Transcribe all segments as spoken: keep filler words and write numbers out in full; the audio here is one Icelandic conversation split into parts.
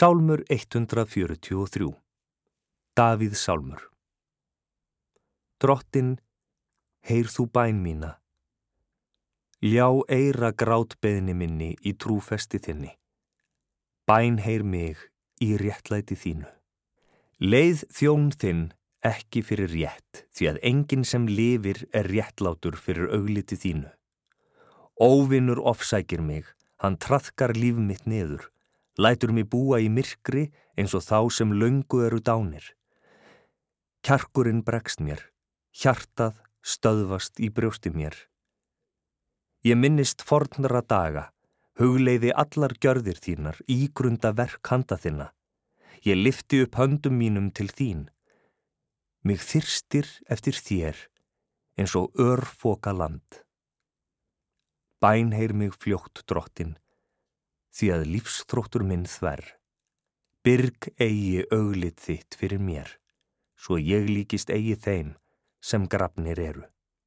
Sálmur hundrað fjörutíu og þrjú. Davíð sálmur. Drottinn, heyr þú bæn mína. Ljá eyra grátbeiðni minni í trúfesti þinni. Bæn heyr mig í réttlæti þínu. Leið þjón þinn ekki fyrir rétt, því að enginn sem lifir er réttlátur fyrir augliti þínu. Óvinur ofsækir mig, hann traðkar líf mitt niður, lætur mig búa í myrkri eins og þá sem löngu eru dánir. Kjarkurinn bregst mér, hjartað stöðvast í brjósti mér. Ég minnist fornra daga, hugleiði allar gjörðir þínar, ígrunda verk handa þinna. Ég lyfti upp höndum mínum til þín. Mig þyrstir eftir þér, eins og örfoka land. Bæn heyr mig fljótt, Drottinn, því að lífsþróttur minn þverr. Byrg eigi auglit þitt fyrir mér, svo ég líkist eigi þeim sem grafnir eru.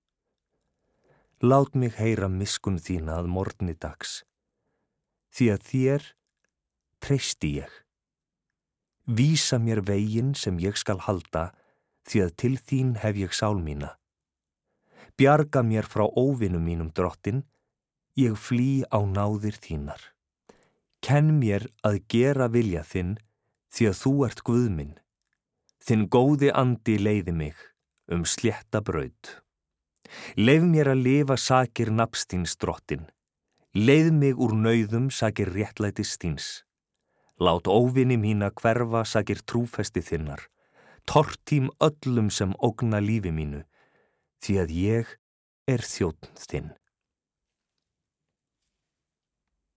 Lát mig heyra miskun þína að morgni dags, því að þér treysti ég. Vísa mér veginn sem ég skal halda, því að til þín hef ég sál mína. Bjarga mér frá óvinum mínum, Drottinn, ég flý á náðir þínar. Kenn mér að gera vilja þinn, því að þú ert Guð minn. Þinn góði andi leiði mig um slétta braut. Leið mér að lifa sakir nafns þíns, Drottinn. Leið mig úr nauðum sakir réttlætis þíns. Lát óvini mína hverfa sakir trúfesti þinnar. Tortím öllum sem ógna lífi mínu, því að ég er þjónn þinn.